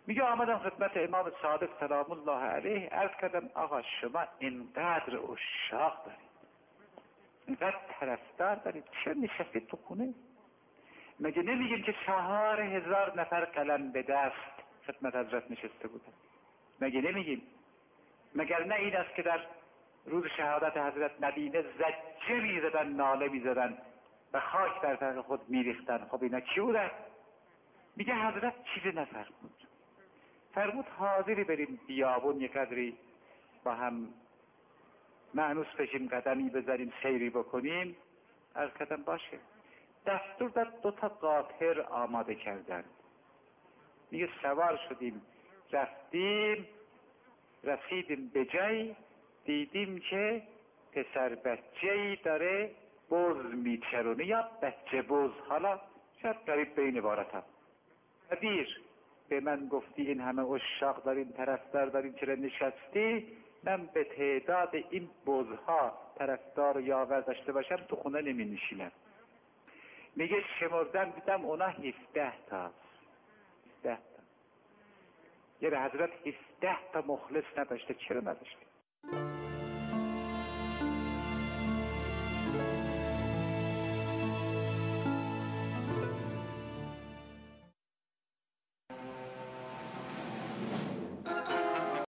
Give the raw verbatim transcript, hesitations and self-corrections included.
میگه آمدم خدمت امام صادق سلام الله علیه، عرض کردم آقا شما اینقدر عشاق دارید، اینقدر طرفدار دارید، چرا نشستید تو خونه؟ مگه نمیگیم که چهار هزار نفر قلم به دست خدمت حضرت نشسته بودن؟ مگه نمیگیم؟ مگر نه این است که در روز شهادت حضرت مدینه زجه میزدن، ناله میزدن و خاک در فرق خود میریختن؟ خب اینا کی بودن؟ میگه حضرت چیزی نفرمود، فرمود حاضری بریم بیابون یک قدری با هم مانوس بشیم، قدمی بزنیم، سیری بکنیم. عرض کردم باشه. دستور داد دو تا قاطر آماده کردن. میگه سوار شدیم رفتیم، رسیدیم به جایی دیدیم که پسر بچه‌ای داره بز میچرونه، یا بچه بز، حالا شاید قریب به این عبارت هم. دیر به من گفتی این همه عشاق دارین، طرفدار دارین، چرا نشستی؟ من به تعداد این بزها طرفدار و یاور داشته باشم تو خونه نمی نشینم. میگه شمردم دیدم اونا هفده تا هفده تا. یعنی حضرت هفده تا مخلص نداشته. چرا نداشته؟